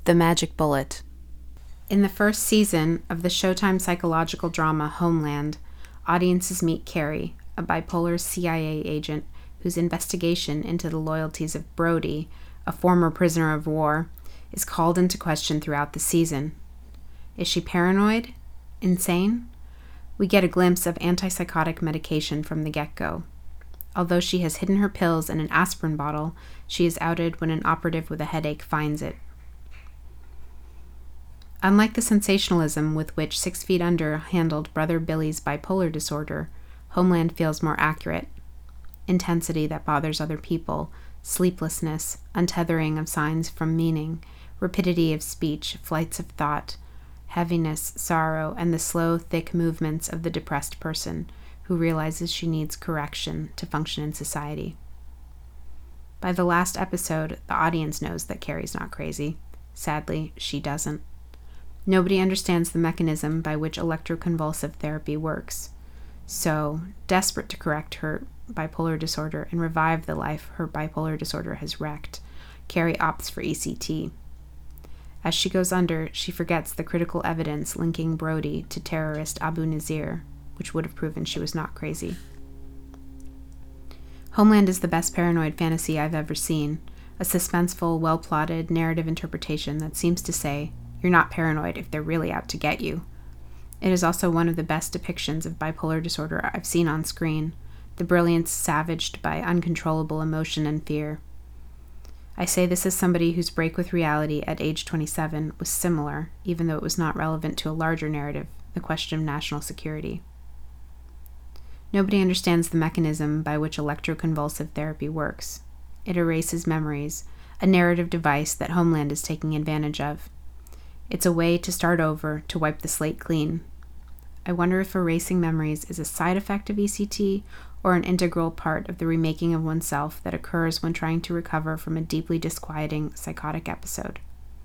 The Magic Bullet. In the first season of the Showtime psychological drama Homeland, audiences meet Carrie, a bipolar CIA agent whose investigation into the loyalties of Brody, a former prisoner of war, is called into question throughout the season. Is she paranoid? Insane? We get a glimpse of antipsychotic medication from the get-go. Although she has hidden her pills in an aspirin bottle, she is outed when an operative with a headache finds it. Unlike the sensationalism with which 6 Feet Under handled Brother Billy's bipolar disorder, Homeland feels more accurate. Intensity that bothers other people, sleeplessness, untethering of signs from meaning, rapidity of speech, flights of thought, heaviness, sorrow, and the slow, thick movements of the depressed person who realizes she needs correction to function in society. By the last episode, the audience knows that Carrie's not crazy. Sadly, she doesn't. Nobody understands the mechanism by which electroconvulsive therapy works. So, desperate to correct her bipolar disorder and revive the life her bipolar disorder has wrecked, Carrie opts for ECT. As she goes under, she forgets the critical evidence linking Brody to terrorist Abu Nazir, which would have proven she was not crazy. Homeland is the best paranoid fantasy I've ever seen, a suspenseful, well-plotted narrative interpretation that seems to say, you're not paranoid if they're really out to get you. It is also one of the best depictions of bipolar disorder I've seen on screen, the brilliance savaged by uncontrollable emotion and fear. I say this as somebody whose break with reality at age 27 was similar, even though it was not relevant to a larger narrative, the question of national security. Nobody understands the mechanism by which electroconvulsive therapy works. It erases memories, a narrative device that Homeland is taking advantage of. It's a way to start over, to wipe the slate clean. I wonder if erasing memories is a side effect of ECT or an integral part of the remaking of oneself that occurs when trying to recover from a deeply disquieting psychotic episode.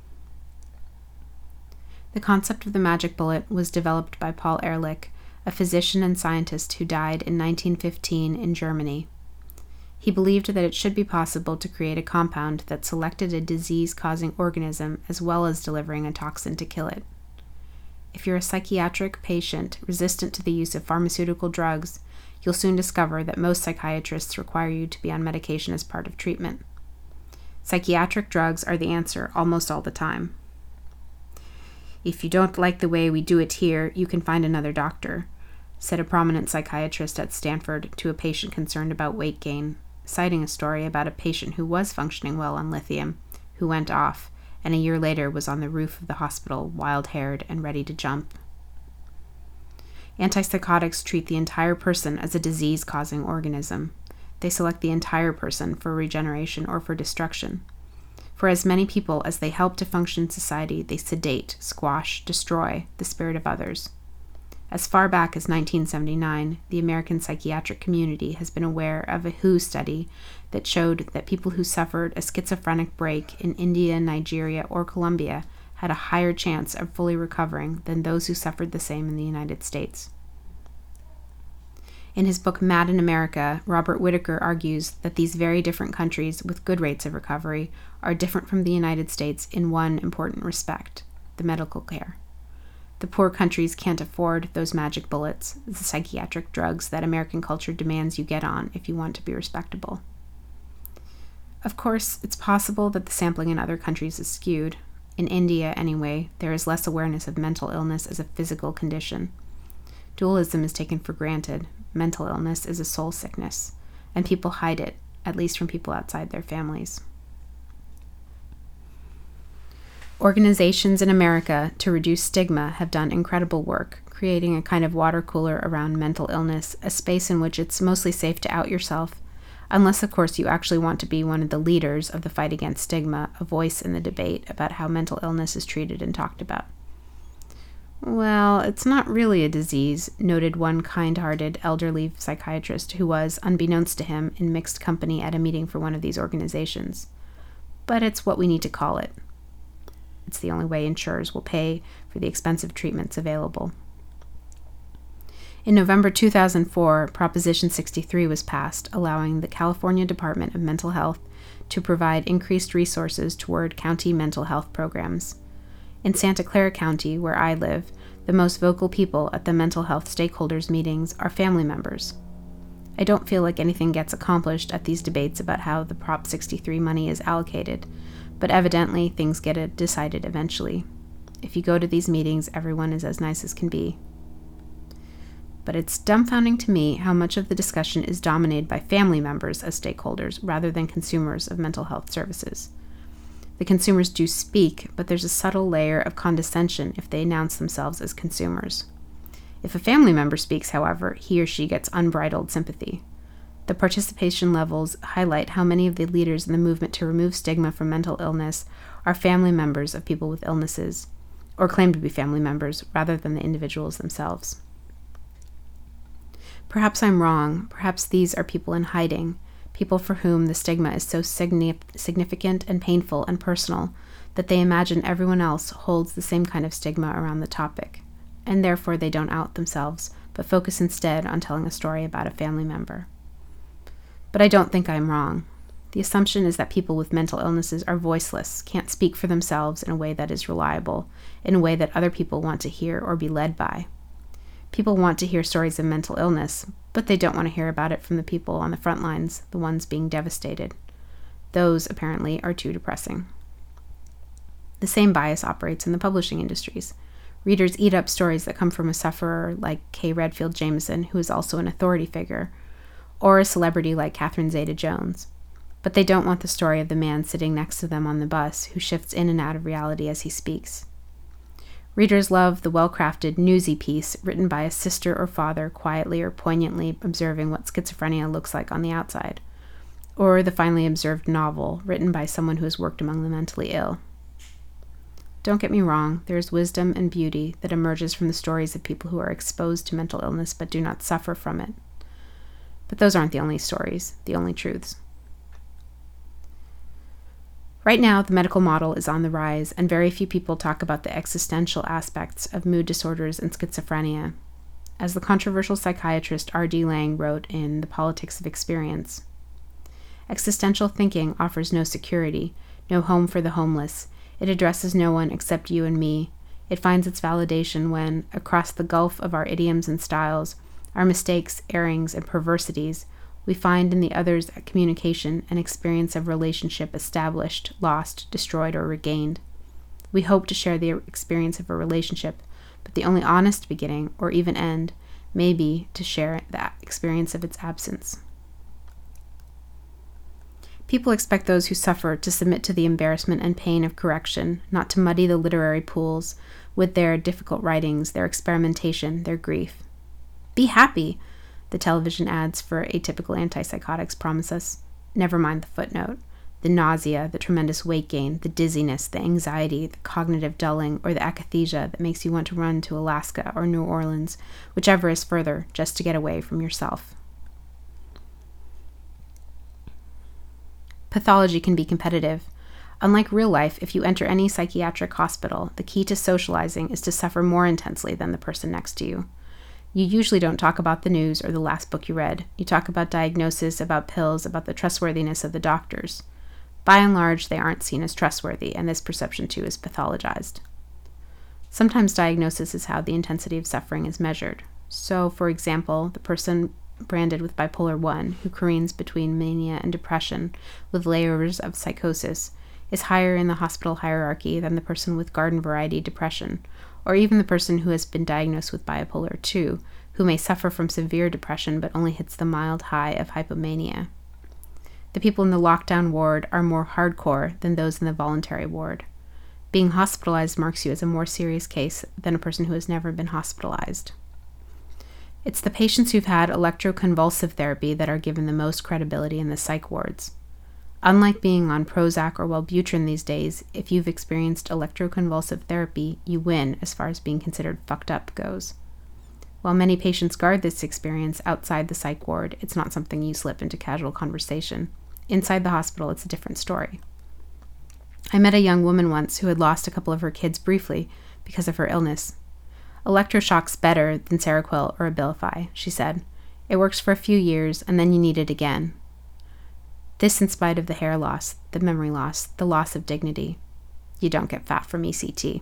The concept of the magic bullet was developed by Paul Ehrlich, a physician and scientist who died in 1915 in Germany. He believed that it should be possible to create a compound that selected a disease-causing organism as well as delivering a toxin to kill it. If you're a psychiatric patient resistant to the use of pharmaceutical drugs, you'll soon discover that most psychiatrists require you to be on medication as part of treatment. Psychiatric drugs are the answer almost all the time. If you don't like the way we do it here, you can find another doctor, said a prominent psychiatrist at Stanford to a patient concerned about weight gain, citing a story about a patient who was functioning well on lithium, who went off, and a year later was on the roof of the hospital, wild-haired and ready to jump. Antipsychotics treat the entire person as a disease-causing organism. They select the entire person for regeneration or for destruction. For as many people as they help to function in society, they sedate, squash, destroy the spirit of others. As far back as 1979, the American psychiatric community has been aware of a WHO study that showed that people who suffered a schizophrenic break in India, Nigeria, or Colombia had a higher chance of fully recovering than those who suffered the same in the United States. In his book Mad in America, Robert Whitaker argues that these very different countries with good rates of recovery are different from the United States in one important respect, the medical care. The poor countries can't afford those magic bullets, the psychiatric drugs that American culture demands you get on if you want to be respectable. Of course, it's possible that the sampling in other countries is skewed. In India, anyway, there is less awareness of mental illness as a physical condition. Dualism is taken for granted. Mental illness is a soul sickness, and people hide it, at least from people outside their families. Organizations in America to reduce stigma have done incredible work, creating a kind of water cooler around mental illness, a space in which it's mostly safe to out yourself, unless, of course, you actually want to be one of the leaders of the fight against stigma, a voice in the debate about how mental illness is treated and talked about. Well, it's not really a disease, noted one kind-hearted elderly psychiatrist who was, unbeknownst to him, in mixed company at a meeting for one of these organizations. But it's what we need to call it. It's the only way insurers will pay for the expensive treatments available. In November 2004, Proposition 63 was passed, allowing the California Department of Mental Health to provide increased resources toward county mental health programs. In Santa Clara County, where I live, the most vocal people at the mental health stakeholders meetings are family members. I don't feel like anything gets accomplished at these debates about how the Prop 63 money is allocated, but evidently things get decided eventually. If you go to these meetings, everyone is as nice as can be. But it's dumbfounding to me how much of the discussion is dominated by family members as stakeholders rather than consumers of mental health services. The consumers do speak, but there's a subtle layer of condescension if they announce themselves as consumers. If a family member speaks, however, he or she gets unbridled sympathy. The participation levels highlight how many of the leaders in the movement to remove stigma from mental illness are family members of people with illnesses, or claim to be family members rather than the individuals themselves. Perhaps I'm wrong. Perhaps these are people in hiding, people for whom the stigma is so significant and painful and personal that they imagine everyone else holds the same kind of stigma around the topic, and therefore they don't out themselves, but focus instead on telling a story about a family member. But I don't think I'm wrong. The assumption is that people with mental illnesses are voiceless, can't speak for themselves in a way that is reliable, in a way that other people want to hear or be led by. People want to hear stories of mental illness, but they don't want to hear about it from the people on the front lines, the ones being devastated. Those, apparently, are too depressing. The same bias operates in the publishing industries. Readers eat up stories that come from a sufferer like Kay Redfield Jamison, who is also an authority figure, or a celebrity like Catherine Zeta-Jones. But they don't want the story of the man sitting next to them on the bus who shifts in and out of reality as he speaks. Readers love the well-crafted, newsy piece written by a sister or father quietly or poignantly observing what schizophrenia looks like on the outside, or the finely observed novel written by someone who has worked among the mentally ill. Don't get me wrong, there is wisdom and beauty that emerges from the stories of people who are exposed to mental illness but do not suffer from it. But those aren't the only stories, the only truths. Right now, the medical model is on the rise, and very few people talk about the existential aspects of mood disorders and schizophrenia. As the controversial psychiatrist R.D. Laing wrote in The Politics of Experience, existential thinking offers no security, no home for the homeless. It addresses no one except you and me. It finds its validation when, across the gulf of our idioms and styles, our mistakes, errings, and perversities, we find in the other's communication an experience of relationship established, lost, destroyed, or regained. We hope to share the experience of a relationship, but the only honest beginning, or even end, may be to share the experience of its absence. People expect those who suffer to submit to the embarrassment and pain of correction, not to muddy the literary pools with their difficult writings, their experimentation, their grief. Be happy, the television ads for atypical antipsychotics promise us. Never mind the footnote, the nausea, the tremendous weight gain, the dizziness, the anxiety, the cognitive dulling, or the akathisia that makes you want to run to Alaska or New Orleans, whichever is further, just to get away from yourself. Pathology can be competitive. Unlike real life, if you enter any psychiatric hospital, the key to socializing is to suffer more intensely than the person next to you. You usually don't talk about the news or the last book you read. You talk about diagnosis, about pills, about the trustworthiness of the doctors. By and large, they aren't seen as trustworthy, and this perception too is pathologized. Sometimes diagnosis is how the intensity of suffering is measured. So, for example, the person branded with bipolar 1, who careens between mania and depression with layers of psychosis, is higher in the hospital hierarchy than the person with garden variety depression, or even the person who has been diagnosed with bipolar 2, who may suffer from severe depression but only hits the mild high of hypomania. The people in the lockdown ward are more hardcore than those in the voluntary ward. Being hospitalized marks you as a more serious case than a person who has never been hospitalized. It's the patients who've had electroconvulsive therapy that are given the most credibility in the psych wards. Unlike being on Prozac or Wellbutrin these days, if you've experienced electroconvulsive therapy, you win as far as being considered fucked up goes. While many patients guard this experience outside the psych ward, it's not something you slip into casual conversation. Inside the hospital, it's a different story. I met a young woman once who had lost a couple of her kids briefly because of her illness. Electroshock's better than Seroquel or Abilify, she said. It works for a few years, and then you need it again. This in spite of the hair loss, the memory loss, the loss of dignity. You don't get fat from ECT.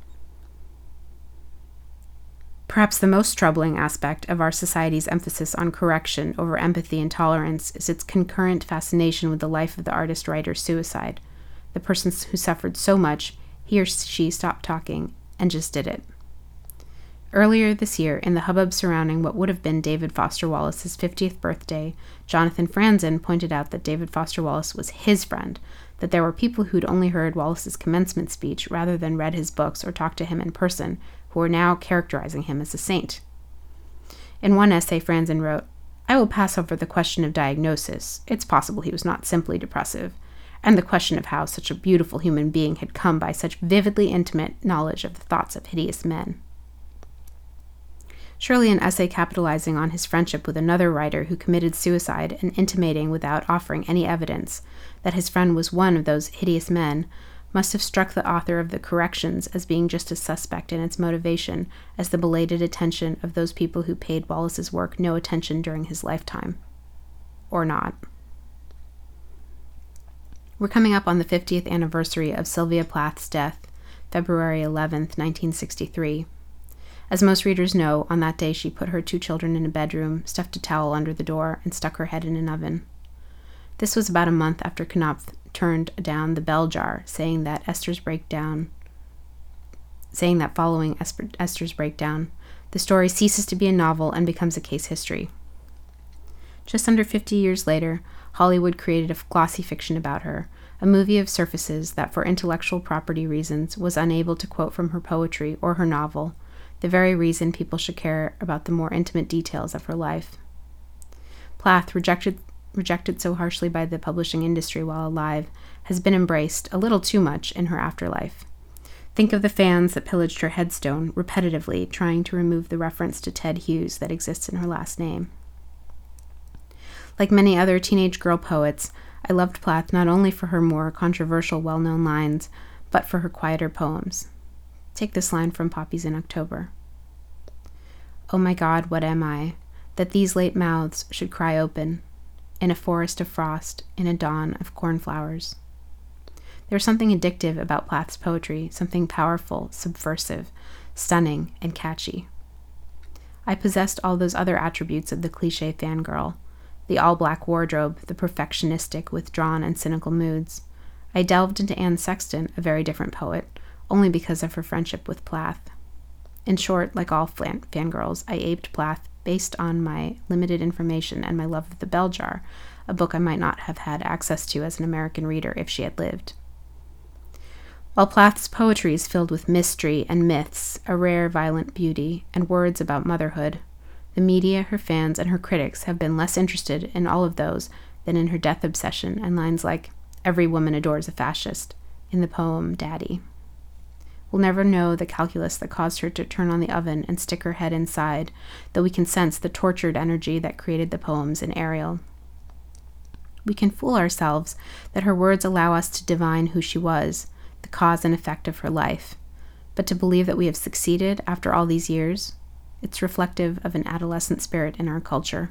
Perhaps the most troubling aspect of our society's emphasis on correction over empathy and tolerance is its concurrent fascination with the life of the artist-writer's suicide, the person who suffered so much he or she stopped talking and just did it. Earlier this year, in the hubbub surrounding what would have been David Foster Wallace's 50th birthday, Jonathan Franzen pointed out that David Foster Wallace was his friend, that there were people who'd only heard Wallace's commencement speech rather than read his books or talked to him in person, who were now characterizing him as a saint. In one essay, Franzen wrote, "I will pass over the question of diagnosis. It's possible he was not simply depressive, and the question of how such a beautiful human being had come by such vividly intimate knowledge of the thoughts of hideous men." Surely an essay capitalizing on his friendship with another writer who committed suicide and intimating without offering any evidence that his friend was one of those hideous men must have struck the author of the Corrections as being just as suspect in its motivation as the belated attention of those people who paid Wallace's work no attention during his lifetime. Or not. We're coming up on the 50th anniversary of Sylvia Plath's death, February 11th, 1963. As most readers know, on that day she put her 2 children in a bedroom, stuffed a towel under the door, and stuck her head in an oven. This was about a month after Knopf turned down the bell jar, saying that following Esther's breakdown, the story ceases to be a novel and becomes a case history. Just under 50 years later, Hollywood created a glossy fiction about her, a movie of surfaces that for intellectual property reasons was unable to quote from her poetry or her novel, the very reason people should care about the more intimate details of her life. Plath, rejected so harshly by the publishing industry while alive, has been embraced a little too much in her afterlife. Think of the fans that pillaged her headstone, repetitively trying to remove the reference to Ted Hughes that exists in her last name. Like many other teenage girl poets, I loved Plath not only for her more controversial, well-known lines, but for her quieter poems. Take this line from Poppies in October. "Oh my God, what am I, that these late mouths should cry open, in a forest of frost, in a dawn of cornflowers." There's something addictive about Plath's poetry, something powerful, subversive, stunning, and catchy. I possessed all those other attributes of the cliché fangirl, the all-black wardrobe, the perfectionistic, withdrawn, and cynical moods. I delved into Anne Sexton, a very different poet, only because of her friendship with Plath. In short, like all fangirls, I aped Plath based on my limited information and my love of The Bell Jar, a book I might not have had access to as an American reader if she had lived. While Plath's poetry is filled with mystery and myths, a rare violent beauty, and words about motherhood, the media, her fans, and her critics have been less interested in all of those than in her death obsession and lines like, "Every woman adores a fascist," in the poem Daddy. We'll never know the calculus that caused her to turn on the oven and stick her head inside, though we can sense the tortured energy that created the poems in Ariel. We can fool ourselves that her words allow us to divine who she was, the cause and effect of her life, but to believe that we have succeeded after all these years, it's reflective of an adolescent spirit in our culture.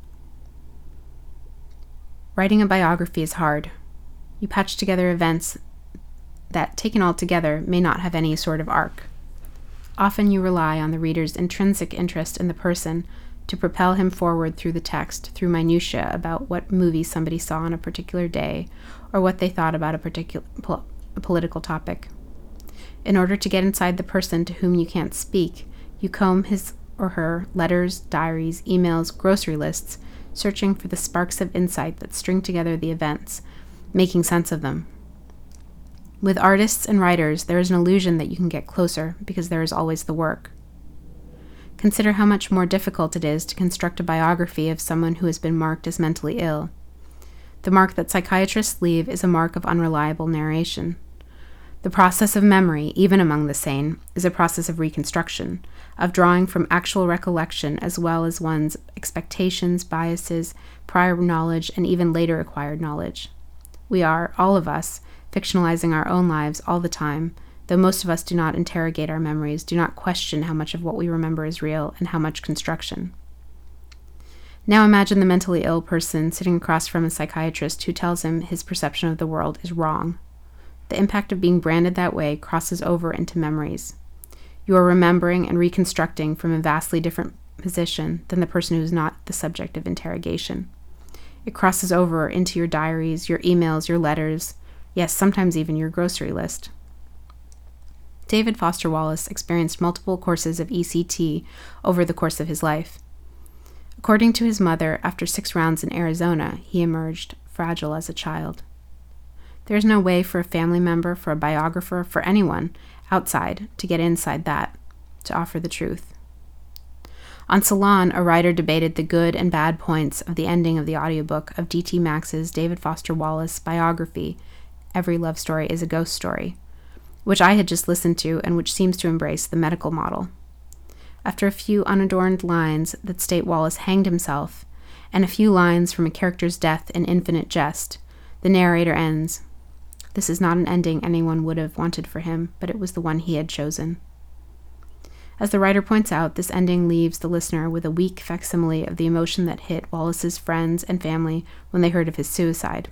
Writing a biography is hard. You patch together events that, taken all together, may not have any sort of arc. Often you rely on the reader's intrinsic interest in the person to propel him forward through the text, through minutiae about what movie somebody saw on a particular day, or what they thought about a particular political topic. In order to get inside the person to whom you can't speak, you comb his or her letters, diaries, emails, grocery lists, searching for the sparks of insight that string together the events, making sense of them. With artists and writers, there is an illusion that you can get closer because there is always the work. Consider how much more difficult it is to construct a biography of someone who has been marked as mentally ill. The mark that psychiatrists leave is a mark of unreliable narration. The process of memory, even among the sane, is a process of reconstruction, of drawing from actual recollection as well as one's expectations, biases, prior knowledge, and even later acquired knowledge. We are, all of us, fictionalizing our own lives all the time, though most of us do not interrogate our memories, do not question how much of what we remember is real and how much construction. Now imagine the mentally ill person sitting across from a psychiatrist who tells him his perception of the world is wrong. The impact of being branded that way crosses over into memories. You are remembering and reconstructing from a vastly different position than the person who is not the subject of interrogation. It crosses over into your diaries, your emails, your letters, yes, sometimes even your grocery list. David Foster Wallace experienced multiple courses of ECT over the course of his life. According to his mother, after 6 rounds in Arizona, he emerged fragile as a child. There is no way for a family member, for a biographer, for anyone outside to get inside that, to offer the truth. On Salon, a writer debated the good and bad points of the ending of the audiobook of D.T. Max's David Foster Wallace biography, Every Love Story is a Ghost Story, which I had just listened to and which seems to embrace the medical model. After a few unadorned lines that state Wallace hanged himself, and a few lines from a character's death in Infinite Jest, the narrator ends. This is not an ending anyone would have wanted for him, but it was the one he had chosen. As the writer points out, this ending leaves the listener with a weak facsimile of the emotion that hit Wallace's friends and family when they heard of his suicide.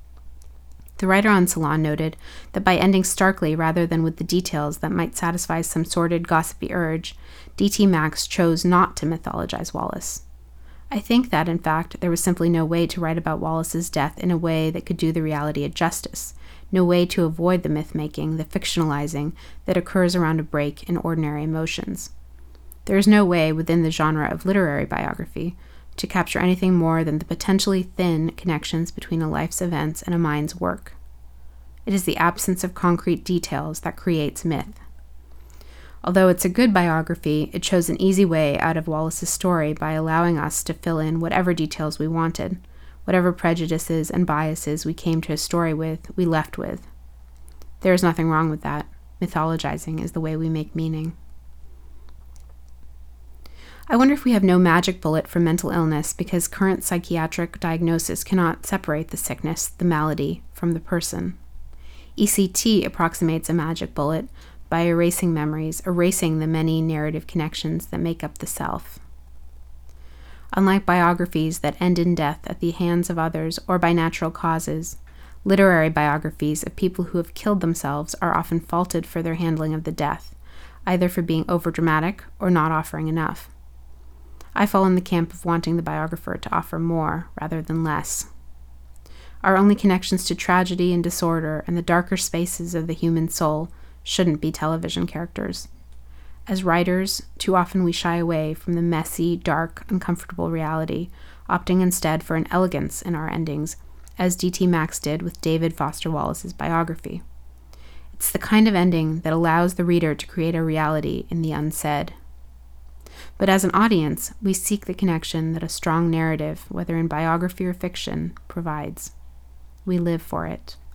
The writer on Salon noted that by ending starkly rather than with the details that might satisfy some sordid, gossipy urge, D.T. Max chose not to mythologize Wallace. I think that, in fact, there was simply no way to write about Wallace's death in a way that could do the reality a justice, no way to avoid the myth-making, the fictionalizing that occurs around a break in ordinary emotions. There is no way within the genre of literary biography to capture anything more than the potentially thin connections between a life's events and a mind's work. It is the absence of concrete details that creates myth. Although it's a good biography, it chose an easy way out of Wallace's story by allowing us to fill in whatever details we wanted, whatever prejudices and biases we came to a story with, we left with. There is nothing wrong with that. Mythologizing is the way we make meaning. I wonder if we have no magic bullet for mental illness because current psychiatric diagnosis cannot separate the sickness, the malady, from the person. ECT approximates a magic bullet by erasing memories, erasing the many narrative connections that make up the self. Unlike biographies that end in death at the hands of others or by natural causes, literary biographies of people who have killed themselves are often faulted for their handling of the death, either for being overdramatic or not offering enough. I fall in the camp of wanting the biographer to offer more rather than less. Our only connections to tragedy and disorder and the darker spaces of the human soul shouldn't be television characters. As writers, too often we shy away from the messy, dark, uncomfortable reality, opting instead for an elegance in our endings, as D.T. Max did with David Foster Wallace's biography. It's the kind of ending that allows the reader to create a reality in the unsaid. But as an audience, we seek the connection that a strong narrative, whether in biography or fiction, provides. We live for it.